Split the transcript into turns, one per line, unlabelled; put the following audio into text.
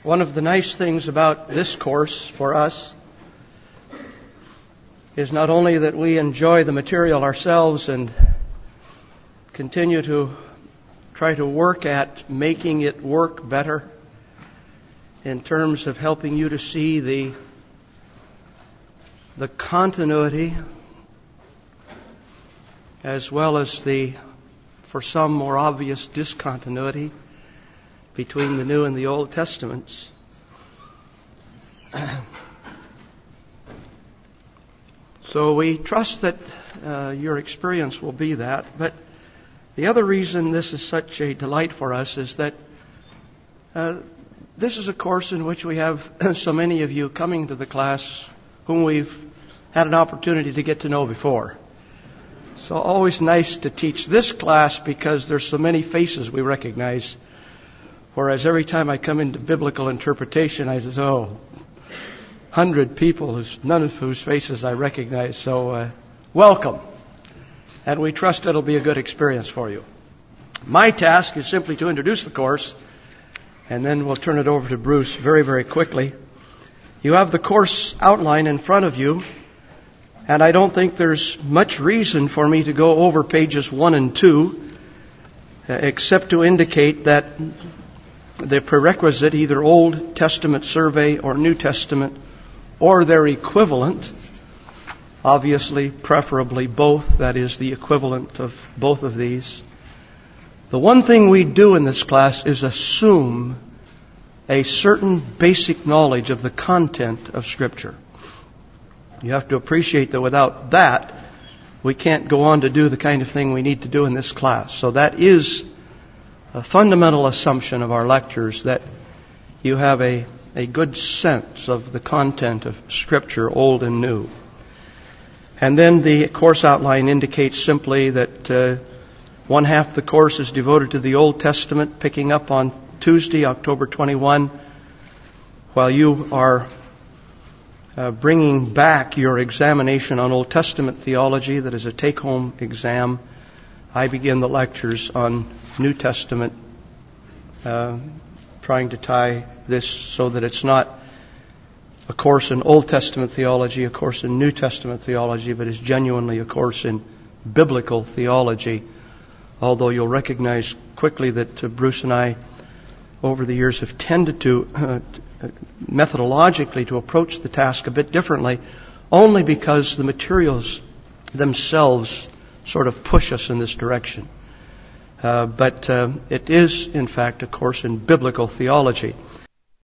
One of the nice things about this course for us is not only that we enjoy the material ourselves and continue to try to work at making it work better in terms of helping you to see the continuity as well as the, for some, more obvious discontinuity between the New and the Old Testaments. So we trust that your experience will be that. But the other reason this is such a delight for us is that this is a course in which we have so many of you coming to the class whom we've had an opportunity to get to know before. So always nice to teach this class because there's so many faces we recognize. Whereas every time I come into biblical interpretation, I say, 100 people, none of whose faces I recognize. So welcome. And we trust it'll be a good experience for you. My task is simply to introduce the course, and then we'll turn it over to Bruce very, very quickly. You have the course outline in front of you, and I don't think there's much reason for me to go over pages 1 and 2, except to indicate that the prerequisite, either Old Testament survey or New Testament, or their equivalent, obviously, preferably both, that is the equivalent of both of these. The one thing we do in this class is assume a certain basic knowledge of the content of Scripture. You have to appreciate that without that, we can't go on to do the kind of thing we need to do in this class. So that is a fundamental assumption of our lectures, that you have a good sense of the content of Scripture, Old and New. And then the course outline indicates simply that one half the course is devoted to the Old Testament, picking up on Tuesday, October 21, while you are bringing back your examination on Old Testament theology. That is a take-home exam. I begin the lectures on New Testament, trying to tie this so that it's not a course in Old Testament theology, a course in New Testament theology, but is genuinely a course in biblical theology. Although you'll recognize quickly that Bruce and I, over the years, have tended to methodologically to approach the task a bit differently, only because the materials themselves sort of push us in this direction. But it is, in fact, a course in biblical theology.